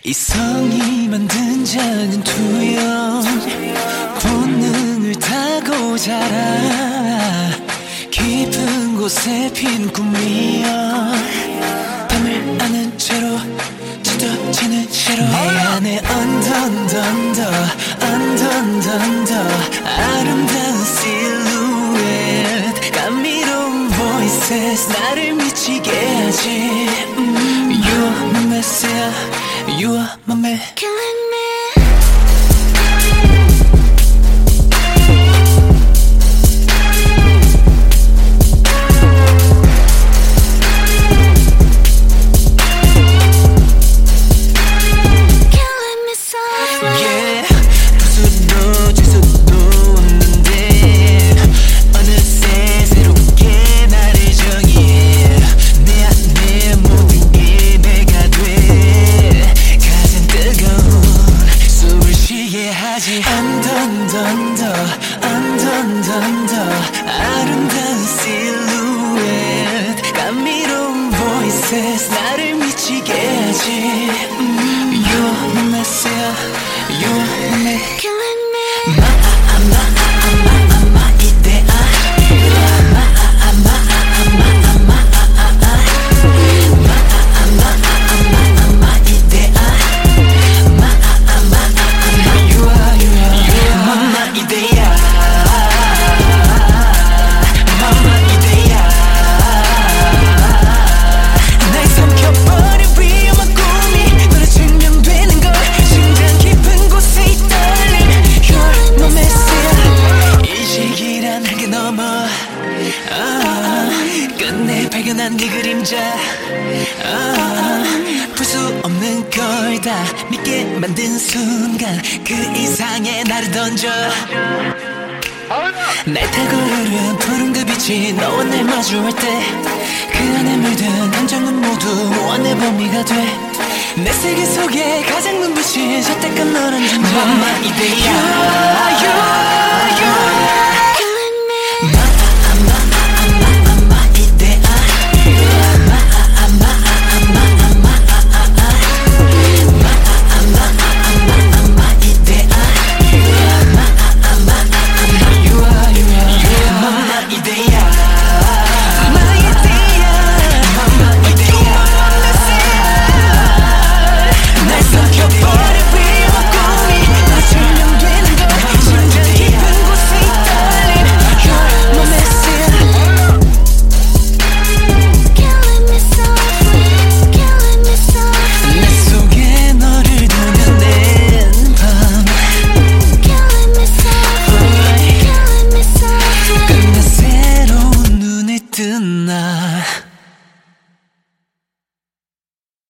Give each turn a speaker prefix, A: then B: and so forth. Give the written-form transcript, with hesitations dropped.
A: 이성이 만든 작은 투영 본능을 타고 자라 깊은 곳에 핀 꿈이여 밤을 아는 채로 짙어지는 채로 내 안에 언더 아름다운 실루엣 감미로운 voices 나를 미치게 하지 You are my messiah, you are my man
B: Killing me. 아름다운 실루엣 감미로운 voices 나를 미치게 하지 You're my messiah, you're my man Killing me.
A: 끝내 발견한 네 그림자 풀 수 없는 걸 다 믿게 만든 순간 그 이상의 나를 던져 날 타고 흐른 푸른 그 빛이 너와 날 마주할 때 그 안에 물든 감정은 모두 원의 범위가 돼 내 세계 속에 가장 눈부신 저때껏 너란 존재 엄마 이대야 나